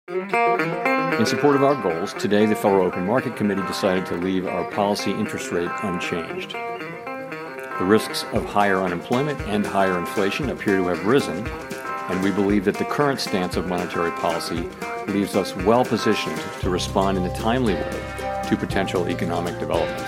In support of our goals, today the Federal Open Market Committee decided to leave our policy interest rate unchanged. The risks of higher unemployment and higher inflation appear to have risen, and we believe that the current stance of monetary policy leaves us well positioned to respond in a timely way to potential economic developments.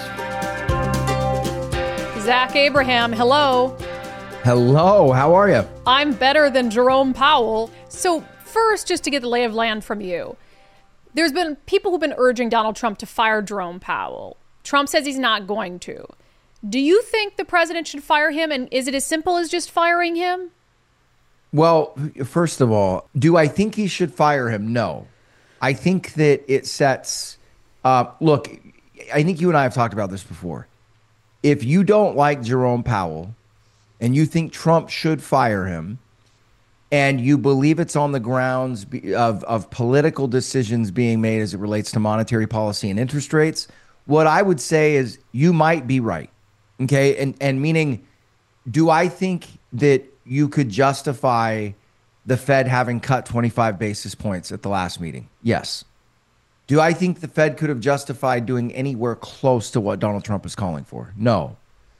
Zach Abraham, hello. Hello, how are you? I'm better than Jerome Powell. So first, just to get the lay of land from you, there's been people who've been urging Donald Trump to fire Jerome Powell. Trump says he's not going to. Do you think the president should fire him? And is it as simple as just firing him? Well, first of all, do I think he should fire him? No. I think that it sets, look, I think you and I have talked about this before. If you don't like Jerome Powell and you think Trump should fire him, and you believe it's on the grounds of political decisions being made as it relates to monetary policy and interest rates, what I would say is you might be right. Okay. And meaning, do I think that you could justify the Fed having cut 25 basis points at the last meeting? Yes. Do I think the Fed could have justified doing anywhere close to what Donald Trump is calling for? No.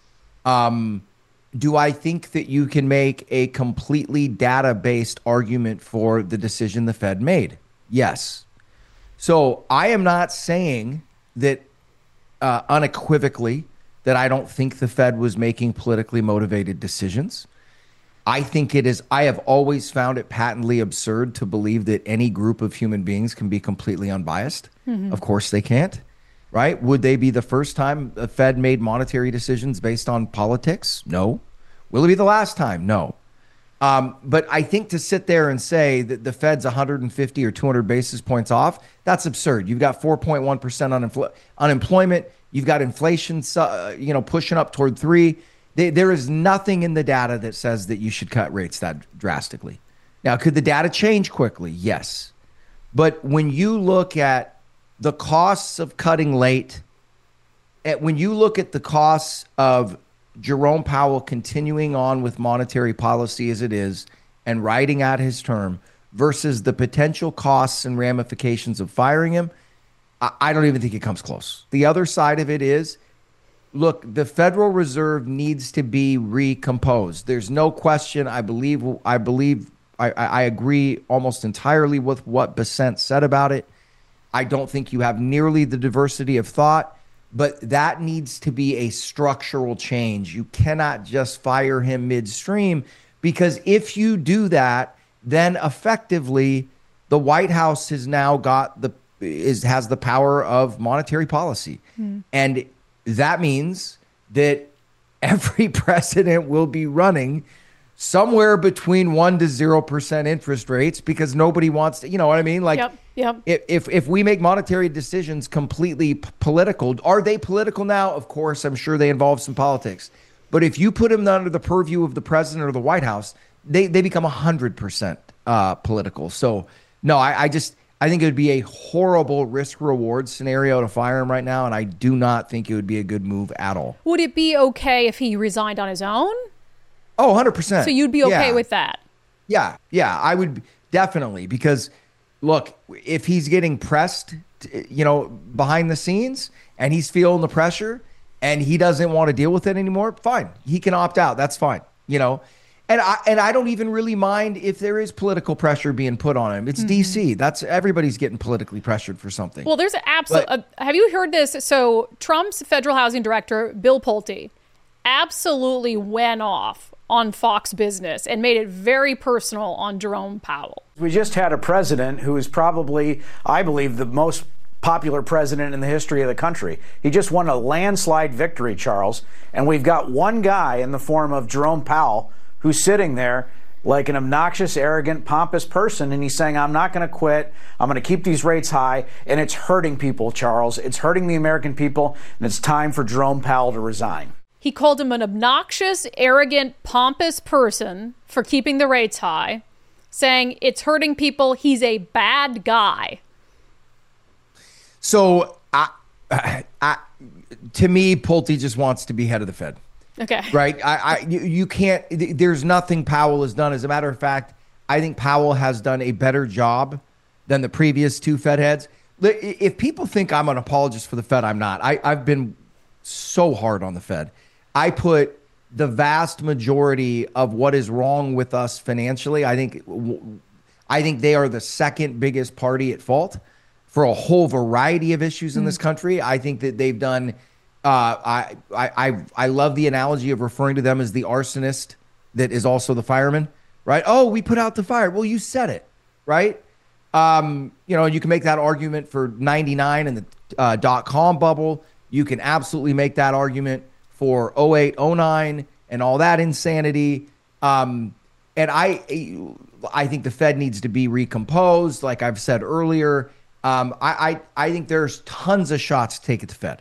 Do I think that you can make a completely data-based argument for the decision the Fed made? Yes. So I am not saying that unequivocally that I don't think the Fed was making politically motivated decisions. I think it is. I have always found it patently absurd to believe that any group of human beings can be completely unbiased. Mm-hmm. Of course they can't, right? Would they be the first time the Fed made monetary decisions based on politics? No. Will it be the last time? No. But I think to sit there and say that the Fed's 150 or 200 basis points off, that's absurd. You've got 4.1% unemployment. You've got inflation, pushing up toward 3%. There is nothing in the data that says that you should cut rates that drastically. Now, could the data change quickly? Yes. But when you look at the costs of cutting late, when you look at the costs of Jerome Powell continuing on with monetary policy as it is and riding out his term versus the potential costs and ramifications of firing him, I don't even think it comes close. The other side of it is, look, the Federal Reserve needs to be recomposed. There's no question. I agree almost entirely with what Bessent said about it. I don't think you have nearly the diversity of thought, but that needs to be a structural change. You cannot just fire him midstream, because if you do that, then effectively the White House has now got has the power of monetary policy. And that means that every president will be running somewhere between 1% to 0% interest rates, because nobody wants to, you know what I mean? Like, yep. If we make monetary decisions completely political, are they political now? Of course, I'm sure they involve some politics. But if you put them under the purview of the president or the White House, they become 100% political. So, no, I think it would be a horrible risk-reward scenario to fire him right now, and I do not think it would be a good move at all. Would it be okay if he resigned on his own? Oh, 100%. So you'd be okay with that? Yeah, I would definitely, because, look, if he's getting pressed, behind the scenes, and he's feeling the pressure, and he doesn't want to deal with it anymore, fine. He can opt out. That's fine, And I don't even really mind if there is political pressure being put on him. It's DC. That's everybody's getting politically pressured for something. Well, there's have you heard this? So Trump's federal housing director, Bill Pulte, absolutely went off on Fox Business and made it very personal on Jerome Powell. We just had a president who is probably, I believe, the most popular president in the history of the country. He just won a landslide victory, Charles. And we've got one guy in the form of Jerome Powell who's sitting there like an obnoxious, arrogant, pompous person, and he's saying, I'm not going to quit. I'm going to keep these rates high, and it's hurting people, Charles. It's hurting the American people, and it's time for Jerome Powell to resign. He called him an obnoxious, arrogant, pompous person for keeping the rates high, saying it's hurting people. He's a bad guy. So, to me, Pulte just wants to be head of the Fed. Okay. Right. You can't. There's nothing Powell has done. As a matter of fact, I think Powell has done a better job than the previous two Fed heads. If people think I'm an apologist for the Fed, I'm not. I've been so hard on the Fed. I put the vast majority of what is wrong with us financially. I think they are the second biggest party at fault for a whole variety of issues in this country. I think that they've done. I love the analogy of referring to them as the arsonist that is also the fireman, right? Oh, we put out the fire. Well, you said it, right? You can make that argument for 99 and the .com bubble. You can absolutely make that argument for 08, 09 and all that insanity. And I think the Fed needs to be recomposed. Like I've said earlier, I think there's tons of shots to take at the Fed.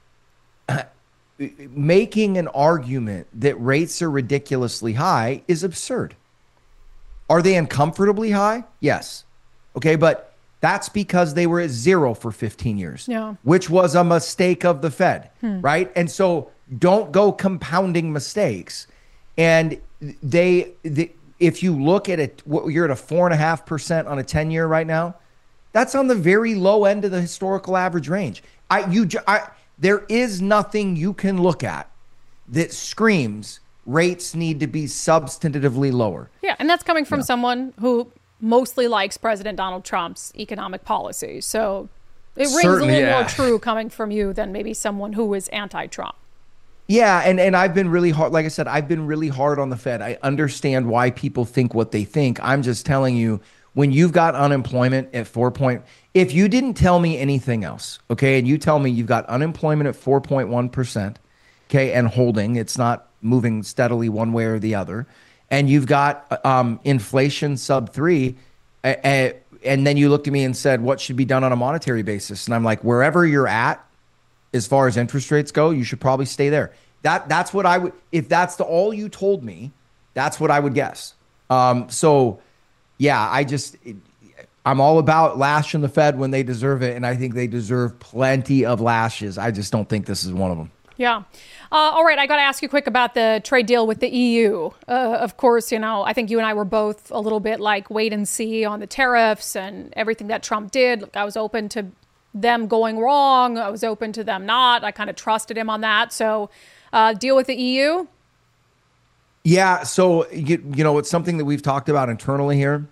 Making an argument that rates are ridiculously high is absurd. Are they uncomfortably high? Yes. Okay, but that's because they were at zero for 15 years, which was a mistake of the Fed, right? And so don't go compounding mistakes. And if you look at it, you're at a 4.5% on a 10-year right now. That's on the very low end of the historical average range. There is nothing you can look at that screams rates need to be substantively lower. Yeah, and that's coming from someone who mostly likes President Donald Trump's economic policy. So it rings Certainly, a little more true coming from you than maybe someone who is anti-Trump. Yeah, and I've been really hard. Like I said, I've been really hard on the Fed. I understand why people think what they think. I'm just telling you, when you've got unemployment at 4 point, if you didn't tell me anything else, okay, and you tell me you've got unemployment at 4.1%, okay, and holding, it's not moving steadily one way or the other, and you've got inflation sub 3, and then you looked at me and said, what should be done on a monetary basis? And I'm like, wherever you're at, as far as interest rates go, you should probably stay there. That's what I would, if that's all you told me, that's what I would guess. So yeah, I'm all about lashing the Fed when they deserve it. And I think they deserve plenty of lashes. I just don't think this is one of them. Yeah. All right. I got to ask you quick about the trade deal with the EU. Of course, I think you and I were both a little bit like wait and see on the tariffs and everything that Trump did. Look, I was open to them going wrong. I was open to them not. I kind of trusted him on that. So deal with the EU. Yeah. So, it's something that we've talked about internally here.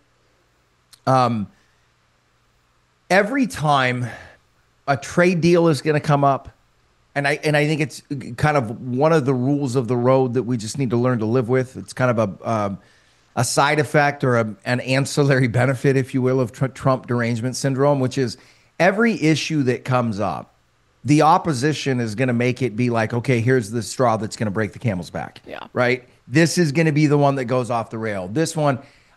Every time a trade deal is going to come up, and I think it's kind of one of the rules of the road that we just need to learn to live with. It's kind of a side effect or an ancillary benefit, if you will, of Trump derangement syndrome, which is every issue that comes up, the opposition is going to make it be like, okay, here's the straw that's going to break the camel's back. Yeah. Right. This is going to be the one that goes off the rail. This one,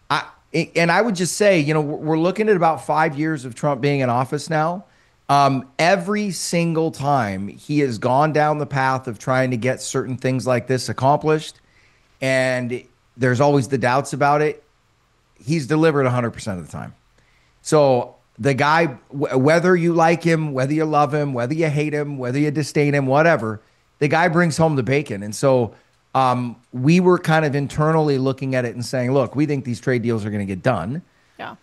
I would just say, we're looking at about 5 years of Trump being in office now. Every single time he has gone down the path of trying to get certain things like this accomplished, and there's always the doubts about it, he's delivered 100% of the time. So the guy, whether you like him, whether you love him, whether you hate him, whether you disdain him, whatever, the guy brings home the bacon. And so we were kind of internally looking at it and saying, look, we think these trade deals are going to get done. Yeah.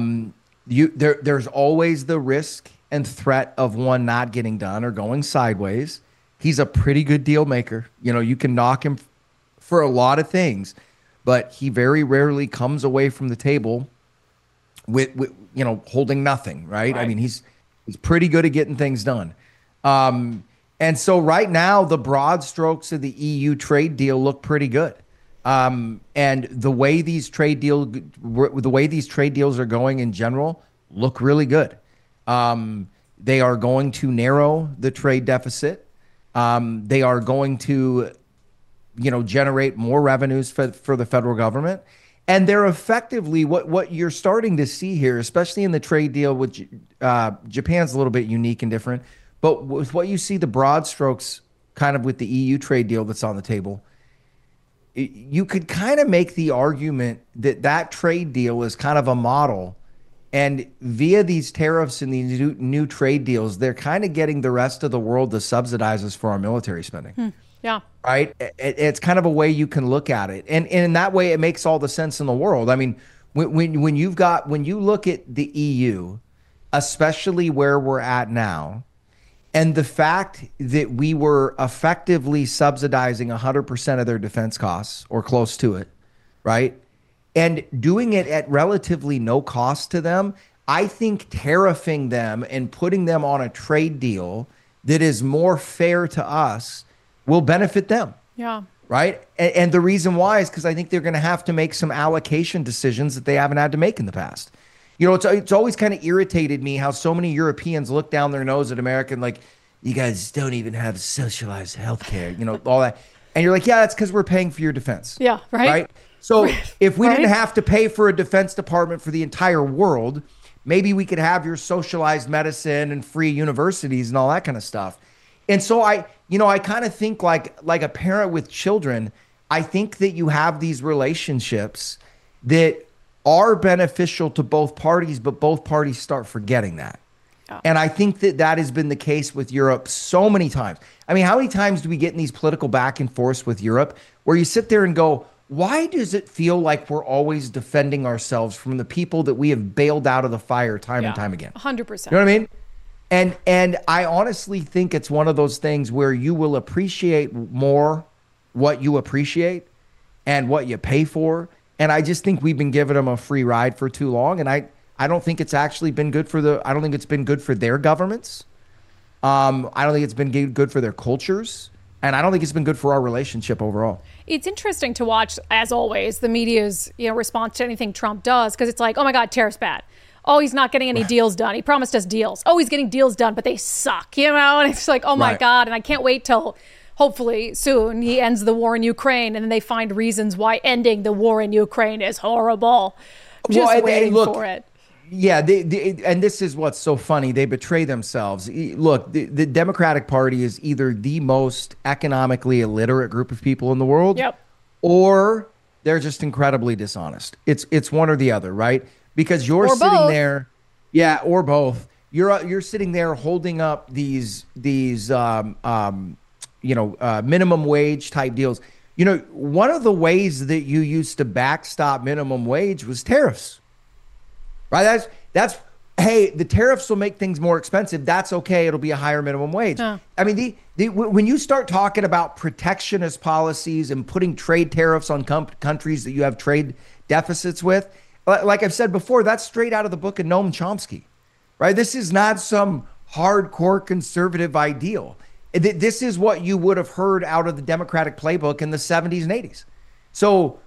There's always the risk and threat of one not getting done or going sideways. He's a pretty good deal maker. You can knock him for a lot of things, but he very rarely comes away from the table with holding nothing, right? I mean, he's pretty good at getting things done. And so right now, the broad strokes of the EU trade deal look pretty good. And the way these trade deals are going in general look really good. They are going to narrow the trade deficit. They are going to, generate more revenues for the federal government. And they're effectively what you're starting to see here, especially in the trade deal with Japan's a little bit unique and different. But with what you see, the broad strokes kind of with the EU trade deal that's on the table, you could kind of make the argument that trade deal is kind of a model. And via these tariffs and these new trade deals, they're kind of getting the rest of the world to subsidize us for our military spending. Yeah. Right. It's kind of a way you can look at it. And in that way, it makes all the sense in the world. I mean, When you look at the EU, especially where we're at now, and the fact that we were effectively subsidizing 100% of their defense costs or close to it, right? And doing it at relatively no cost to them, I think tariffing them and putting them on a trade deal that is more fair to us will benefit them. Yeah. Right. And the reason why is because I think they're going to have to make some allocation decisions that they haven't had to make in the past. You know, it's always kind of irritated me how so many Europeans look down their nose at America and like, you guys don't even have socialized healthcare, you know, all that. And you're like, yeah, that's because we're paying for your defense. Yeah, right. So if we Right. didn't have to pay for a defense department for the entire world, maybe we could have your socialized medicine and free universities and all that kind of stuff. And so I kind of think like a parent with children, I think that you have these relationships that are beneficial to both parties, but both parties start forgetting that. Yeah. And I think that has been the case with Europe so many times. I mean, how many times do we get in these political back and forths with Europe where you sit there and go, why does it feel like we're always defending ourselves from the people that we have bailed out of the fire time and time again? 100%. You know what I mean? And I honestly think it's one of those things where you will appreciate more what you appreciate and what you pay for. And I just think we've been giving them a free ride for too long. And I don't think it's actually been good I don't think it's been good for their governments. I don't think it's been good for their cultures. And I don't think it's been good for our relationship overall. It's interesting to watch, as always, the media's response to anything Trump does, because it's like, oh my God, tariffs bad. Oh, he's not getting any deals done. He promised us deals. Oh, he's getting deals done, but they suck, And it's like, oh my God. And I can't wait till hopefully soon he ends the war in Ukraine and then they find reasons why ending the war in Ukraine is horrible. Just waiting for it. Yeah, and this is what's so funny. They betray themselves. Look, the Democratic Party is either the most economically illiterate group of people in the world, or they're just incredibly dishonest. It's one or the other, right? Because you're sitting there, or both. You're sitting there holding up these minimum wage type deals. You know, one of the ways that you used to backstop minimum wage was tariffs. Right? That's hey, the tariffs will make things more expensive. That's okay. It'll be a higher minimum wage. I mean, when you start talking about protectionist policies and putting trade tariffs on countries that you have trade deficits with, like I've said before, that's straight out of the book of Noam Chomsky, right? This is not some hardcore conservative ideal. This is what you would have heard out of the Democratic playbook in the 70s and 80s. So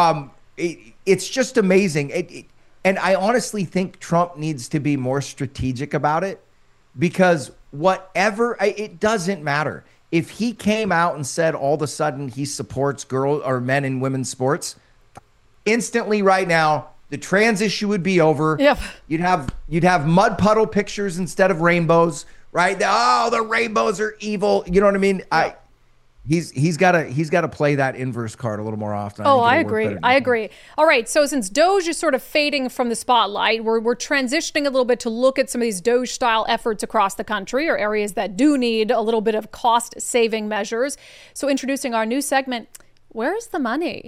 it's just amazing. And I honestly think Trump needs to be more strategic about it, because it doesn't matter. If he came out and said all of a sudden he supports men and women's sports, instantly right now, the trans issue would be over. Yep. You'd have mud puddle pictures instead of rainbows, right? The rainbows are evil. You know what I mean? Yep. He's got to play that inverse card a little more often. I agree. All right. So since Doge is sort of fading from the spotlight, we're transitioning a little bit to look at some of these Doge style efforts across the country, or areas that do need a little bit of cost saving measures. So introducing our new segment, Where's the Money?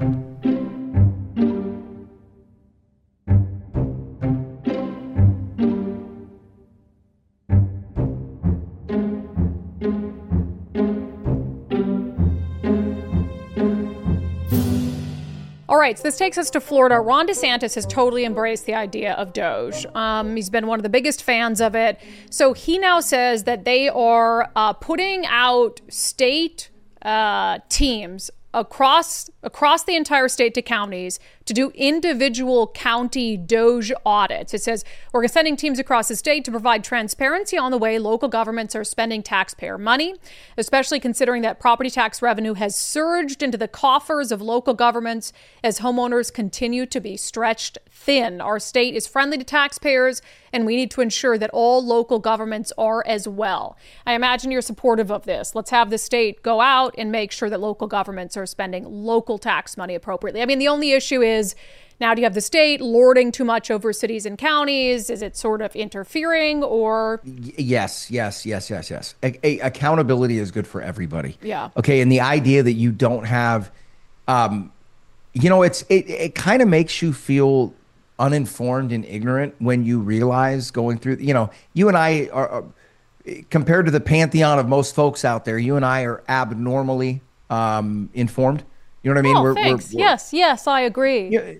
All right, so this takes us to Florida. Ron DeSantis has totally embraced the idea of Doge. He's been one of the biggest fans of it. So he now says that they are putting out state teams across the entire state to counties to do individual county Doge audits. It says, we're sending teams across the state to provide transparency on the way local governments are spending taxpayer money, especially considering that property tax revenue has surged into the coffers of local governments as homeowners continue to be stretched thin. Our state is friendly to taxpayers, and we need to ensure that all local governments are as well. I imagine you're supportive of this. Let's have the state go out and make sure that local governments are spending local tax money appropriately. I mean, the only issue is, now do you have the state lording too much over cities and counties? Is it sort of interfering, or? Yes. Accountability is good for everybody. Yeah. Okay. And the idea that you don't have, it kind of makes you feel uninformed and ignorant when you realize going through, you and I are compared to the pantheon of most folks out there, you and I are abnormally informed. You know what I mean? Oh, thanks. Yes, I agree.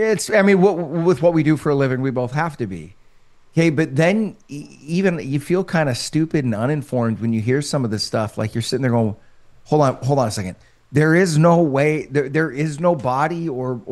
With what we do for a living, we both have to be. Okay, but then even you feel kind of stupid and uninformed when you hear some of this stuff. Like you're sitting there going, hold on a second. There is no way, there is no body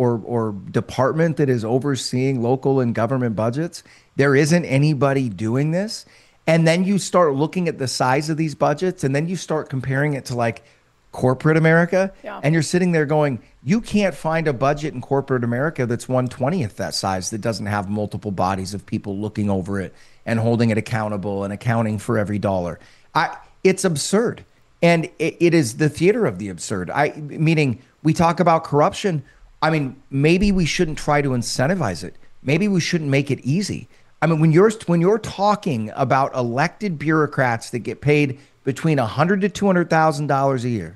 or department that is overseeing local and government budgets. There isn't anybody doing this. And then you start looking at the size of these budgets, and then you start comparing it to like corporate America. Yeah. And you're sitting there going, you can't find a budget in corporate America that's 1/20th that size that doesn't have multiple bodies of people looking over it and holding it accountable and accounting for every dollar. It's absurd. And it is the theater of the absurd. Meaning we talk about corruption. I mean, maybe we shouldn't try to incentivize it. Maybe we shouldn't make it easy. I mean, when you're talking about elected bureaucrats that get paid between $100,000 to $200,000 a year,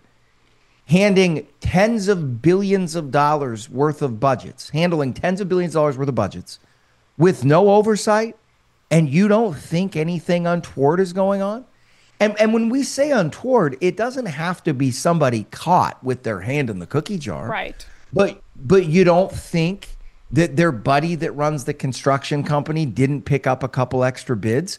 handing tens of billions of dollars worth of budgets, handling tens of billions of dollars worth of budgets with no oversight, and you don't think anything untoward is going on? And when we say untoward, it doesn't have to be somebody caught with their hand in the cookie jar. Right. But you don't think that their buddy that runs the construction company didn't pick up a couple extra bids?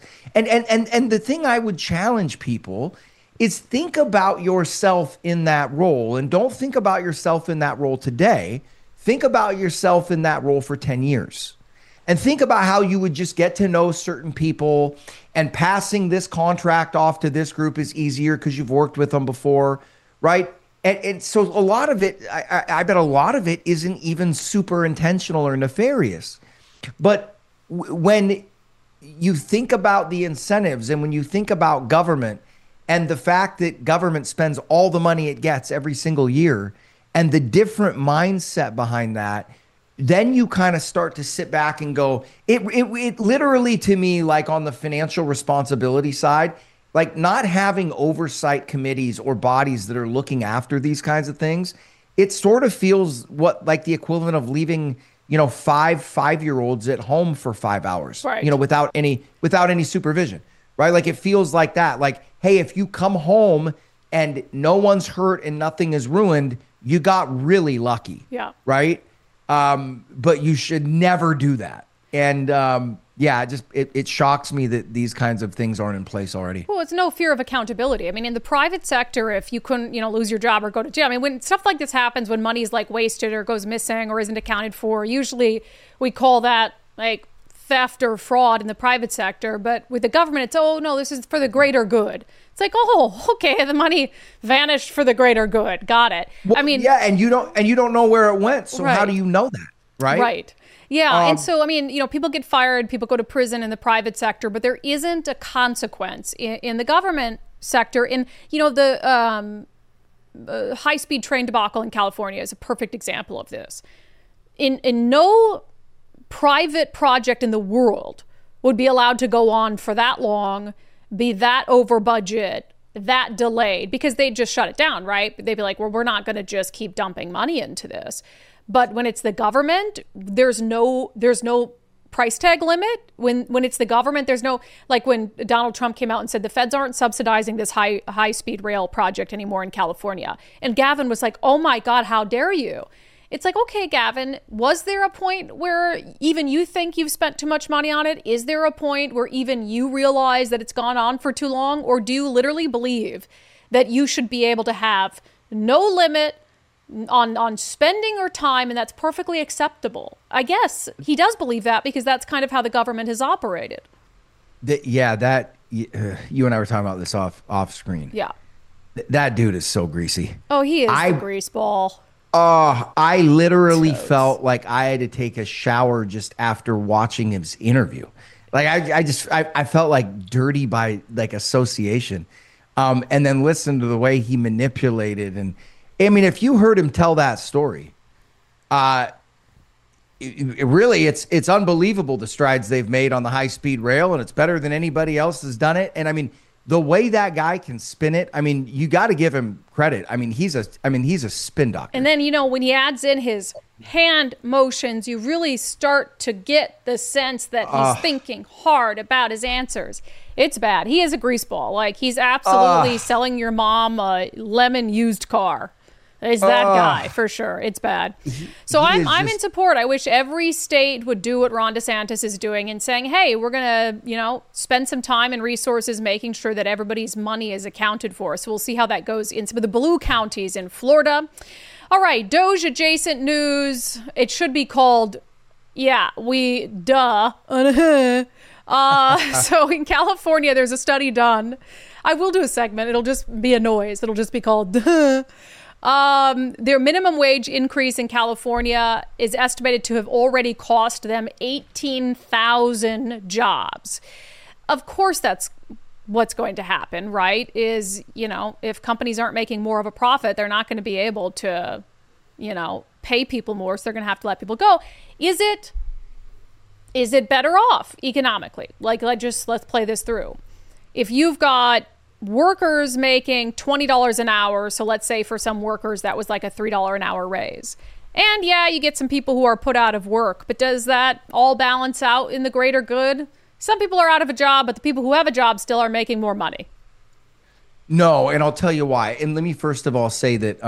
And the thing I would challenge people is think about yourself in that role, and don't think about yourself in that role today. Think about yourself in that role for 10 years. And think about how you would just get to know certain people, and passing this contract off to this group is easier because you've worked with them before, right? And so a lot of it, I bet a lot of it isn't even super intentional or nefarious. But when you think about the incentives, and when you think about government and the fact that government spends all the money it gets every single year, and the different mindset behind that, then you kind of start to sit back and go, it literally, to me, like on the financial responsibility side, like not having oversight committees or bodies that are looking after these kinds of things, it sort of feels like the equivalent of leaving, five-year-olds at home for 5 hours, right, without any supervision, right? Like it feels like that. Like, hey, if you come home and no one's hurt and nothing is ruined, you got really lucky. Yeah. Right. But you should never do that. And it shocks me that these kinds of things aren't in place already. Well, it's no fear of accountability. I mean, in the private sector, if you couldn't, lose your job or go to jail, I mean, when stuff like this happens, when money's like wasted or goes missing or isn't accounted for, usually we call that like theft or fraud in the private sector. But with the government, it's, oh no, this is for the greater good. It's like, oh, okay, the money vanished for the greater good. Got it. Well, I mean, yeah, and you don't know where it went. So right. How do you know that? Right. Right. Yeah. And so, I mean, people get fired, people go to prison in the private sector, but there isn't a consequence in the government sector. And, the high-speed train debacle in California is a perfect example of this. In no private project in the world would be allowed to go on for that long, be that over budget, that delayed, because they'd just shut it down, right? They'd be like, well, we're not going to just keep dumping money into this. But when it's the government, there's no price tag limit. When it's the government, there's no, like when Donald Trump came out and said the feds aren't subsidizing this high speed rail project anymore in California. And Gavin was like, oh my God, how dare you? It's like, okay, Gavin, was there a point where even you think you've spent too much money on it? Is there a point where even you realize that it's gone on for too long? Or do you literally believe that you should be able to have no limit on spending or time, and that's perfectly acceptable? I guess he does believe that because that's kind of how the government has operated. You and I were talking about this off screen. Yeah. That dude is so greasy. Oh, he is the grease ball. I literally felt like I had to take a shower just after watching his interview. Like I felt like dirty by like association. And then listen to the way he manipulated. And I mean, if you heard him tell that story, it's unbelievable the strides they've made on the high speed rail, and it's better than anybody else has done it. And I mean, the way that guy can spin it, I mean, you got to give him credit. I mean, he's a spin doctor. And then, when he adds in his hand motions, you really start to get the sense that he's thinking hard about his answers. It's bad. He is a greaseball. Like, he's absolutely selling your mom a lemon used car. Is that guy for sure. It's bad. So I'm in support. I wish every state would do what Ron DeSantis is doing and saying, hey, we're going to, spend some time and resources making sure that everybody's money is accounted for. So we'll see how that goes in some of the blue counties in Florida. All right, Doge adjacent news. It should be called, So in California, there's a study done. I will do a segment. It'll just be a noise. It'll just be called their minimum wage increase in California is estimated to have already cost them 18,000 jobs. Of course, that's what's going to happen, right? Is, if companies aren't making more of a profit, they're not going to be able to, pay people more. So they're going to have to let people go. Is it better off economically? Let's play this through. If you've got workers making $20 an hour, so let's say for some workers that was like a $3 an hour raise. And yeah, you get some people who are put out of work, but does that all balance out in the greater good? Some people are out of a job, but the people who have a job still are making more money. No, and I'll tell you why. And let me first of all say that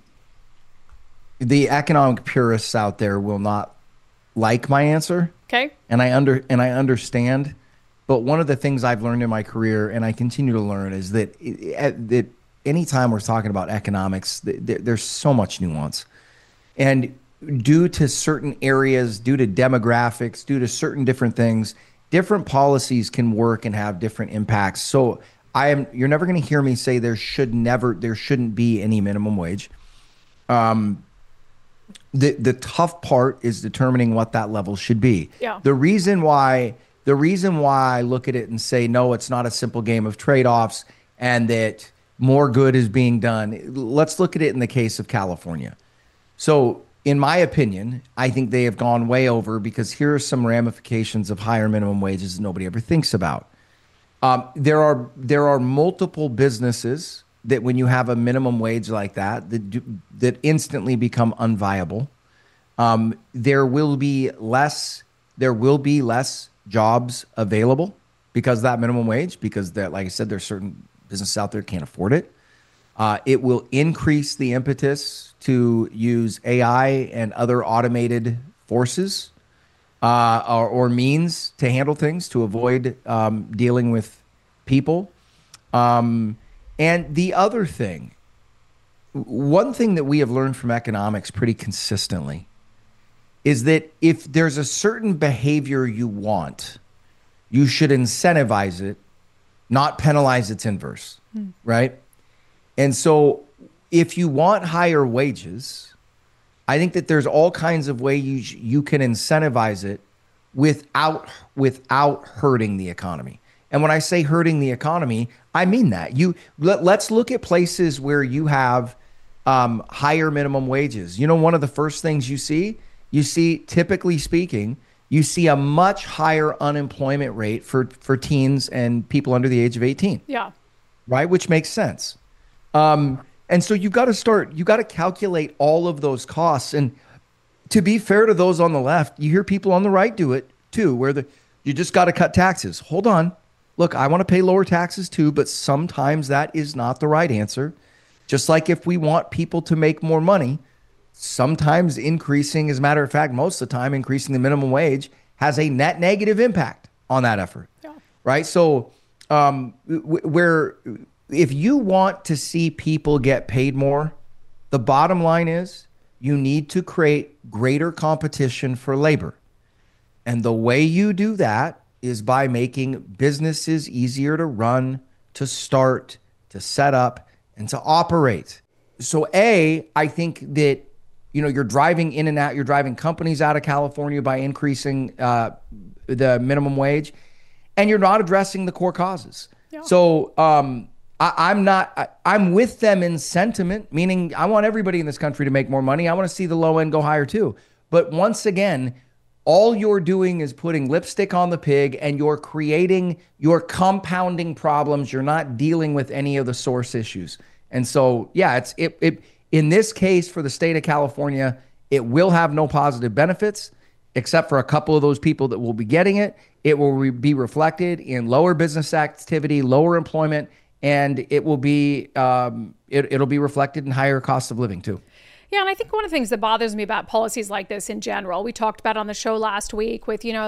the economic purists out there will not like my answer. Okay. And I understand. But one of the things I've learned in my career, and I continue to learn, is that anytime we're talking about economics, there's so much nuance. And due to certain areas, due to demographics, due to certain different things, different policies can work and have different impacts. So you're never going to hear me say there shouldn't be any minimum wage. The tough part is determining what that level should be. Yeah. The reason why I look at it and say, no, it's not a simple game of trade-offs and that more good is being done. Let's look at it in the case of California. So in my opinion, I think they have gone way over because here are some ramifications of higher minimum wages that nobody ever thinks about. There are multiple businesses that when you have a minimum wage like that instantly become unviable. There will be less jobs available because of that minimum wage, because like I said, there's certain businesses out there can't afford it. It will increase the impetus to use AI and other automated forces or means to handle things, to avoid dealing with people. And the other thing, one thing that we have learned from economics pretty consistently is that if there's a certain behavior you want, you should incentivize it, not penalize its inverse, right? And so if you want higher wages, I think that there's all kinds of ways you can incentivize it without hurting the economy. And when I say hurting the economy, I mean that. Let's look at places where you have higher minimum wages. One of the first things you see, typically speaking, you see a much higher unemployment rate for teens and people under the age of 18. Yeah. Right? Which makes sense. And so you got to calculate all of those costs. And to be fair to those on the left, you hear people on the right do it too, where you just got to cut taxes. Hold on. Look, I want to pay lower taxes too, but sometimes that is not the right answer. Just like if we want people to make more money, sometimes increasing, as a matter of fact, most of the time, increasing the minimum wage has a net negative impact on that effort. Yeah. Right? So if you want to see people get paid more, the bottom line is you need to create greater competition for labor. And the way you do that is by making businesses easier to run, to start, to set up, and to operate. So I think that you're driving in and out, you're driving companies out of California by increasing the minimum wage, and you're not addressing the core causes. Yeah. So I'm with them in sentiment, meaning I want everybody in this country to make more money. I want to see the low end go higher too. But once again, all you're doing is putting lipstick on the pig, and you're compounding problems. You're not dealing with any of the source issues. And so, yeah, in this case for the state of California, it will have no positive benefits except for a couple of those people that will be getting it. It will be reflected in lower business activity, lower employment, and it will be it'll be reflected in higher costs of living too. Yeah, and I think one of the things that bothers me about policies like this in general, we talked about on the show last week with, the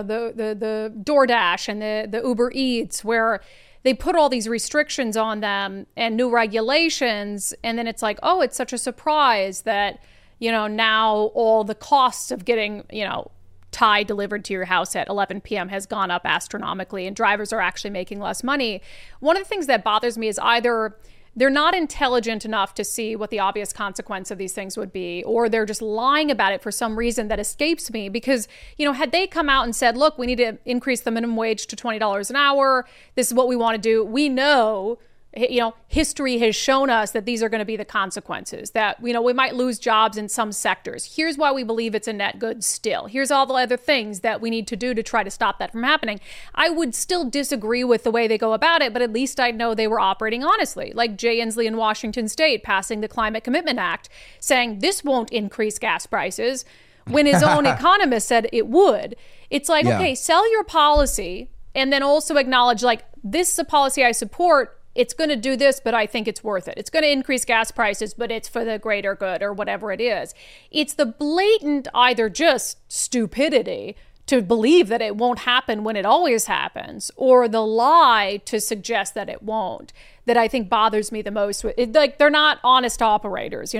DoorDash and the Uber Eats, where they put all these restrictions on them and new regulations, and then it's like, oh, it's such a surprise that, now all the costs of getting, Thai delivered to your house at 11 p.m. has gone up astronomically, and drivers are actually making less money. One of the things that bothers me is either they're not intelligent enough to see what the obvious consequence of these things would be, or they're just lying about it for some reason that escapes me. Because, had they come out and said, look, we need to increase the minimum wage to $20 an hour, this is what we want to do, we know, history has shown us that these are going to be the consequences, that, we might lose jobs in some sectors. Here's why we believe it's a net good still. Here's all the other things that we need to do to try to stop that from happening. I would still disagree with the way they go about it, but at least I know they were operating honestly, like Jay Inslee in Washington State passing the Climate Commitment Act, saying this won't increase gas prices when his own economist said it would. It's like, okay, sell your policy and then also acknowledge, like, this is a policy I support. It's going to do this, but I think it's worth it. It's going to increase gas prices, but it's for the greater good or whatever it is. It's the blatant either just stupidity to believe that it won't happen when it always happens, or the lie to suggest that it won't, that I think bothers me the most. Like, they're not honest operators,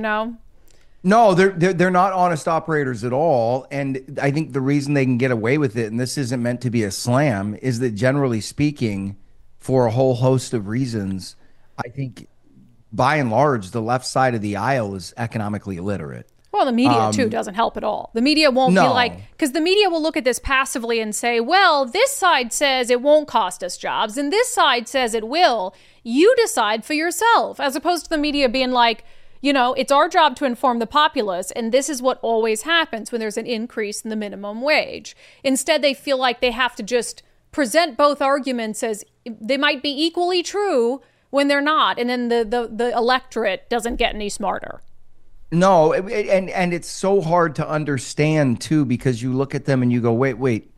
No, they're not honest operators at all. And I think the reason they can get away with it, and this isn't meant to be a slam, is that generally speaking, for a whole host of reasons, I think by and large, the left side of the aisle is economically illiterate. Well, the media, too, doesn't help at all. The media won't be like, because the media will look at this passively and say, well, this side says it won't cost us jobs, and this side says it will. You decide for yourself, as opposed to the media being like, it's our job to inform the populace, and this is what always happens when there's an increase in the minimum wage. Instead, they feel like they have to just present both arguments as they might be equally true when they're not, and then the electorate doesn't get any smarter. No, and it's so hard to understand too, because you look at them and you go, wait,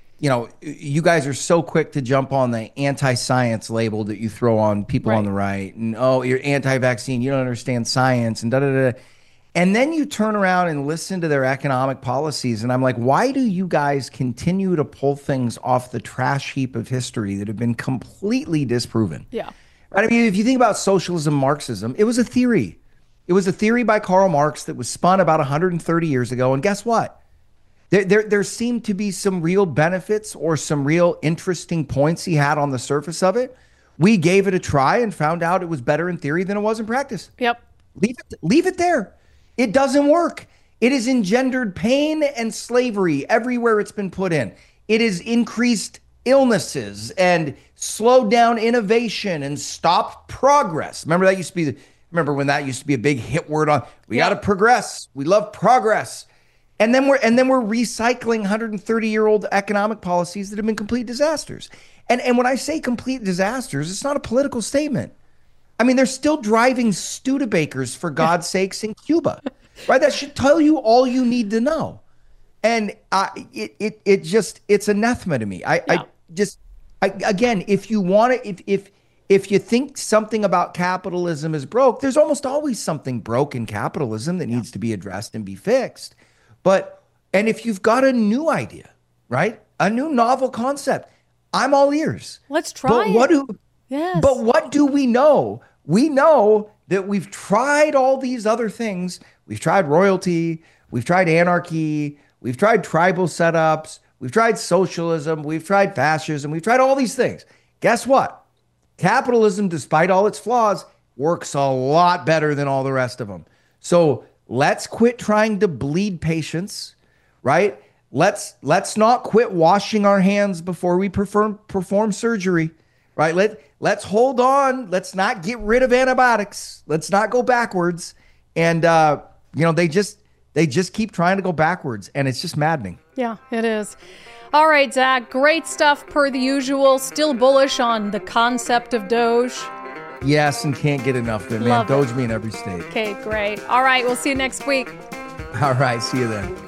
you guys are so quick to jump on the anti-science label that you throw on people on the right, and you're anti-vaccine, you don't understand science, and da-da-da. And then you turn around and listen to their economic policies, and I'm like, why do you guys continue to pull things off the trash heap of history that have been completely disproven? Yeah. I mean, if you think about socialism, Marxism, it was a theory. It was a theory by Karl Marx that was spun about 130 years ago, and guess what? There seemed to be some real benefits or some real interesting points he had on the surface of it. We gave it a try and found out it was better in theory than it was in practice. Yep. Leave it there. It doesn't work. It has engendered pain and slavery everywhere it's been put in. It has increased illnesses and slowed down innovation and stopped progress. Remember when that used to be a big hit word on, we got to progress. We love progress. And then we're recycling 130-year-old economic policies that have been complete disasters. And when I say complete disasters, it's not a political statement. I mean, they're still driving Studebakers, for God's sakes, in Cuba, right? That should tell you all you need to know. And it's anathema to me. Again, if you want to, if you think something about capitalism is broke, there's almost always something broke in capitalism that needs to be addressed and be fixed. And if you've got a new idea, right? A new novel concept, I'm all ears. Let's try it. But what do we know? We know that we've tried all these other things. We've tried royalty. We've tried anarchy. We've tried tribal setups. We've tried socialism. We've tried fascism. We've tried all these things. Guess what? Capitalism, despite all its flaws, works a lot better than all the rest of them. So let's quit trying to bleed patients, right? Let's not quit washing our hands before we perform surgery. Right. Let's hold on. Let's not get rid of antibiotics. Let's not go backwards. And they just keep trying to go backwards, and it's just maddening. Yeah, it is. All right, Zach, great stuff per the usual. Still bullish on the concept of Doge. Yes, and can't get enough of it, man. Love it. Doge me in every state. Okay, great. All right, we'll see you next week. All right, see you then.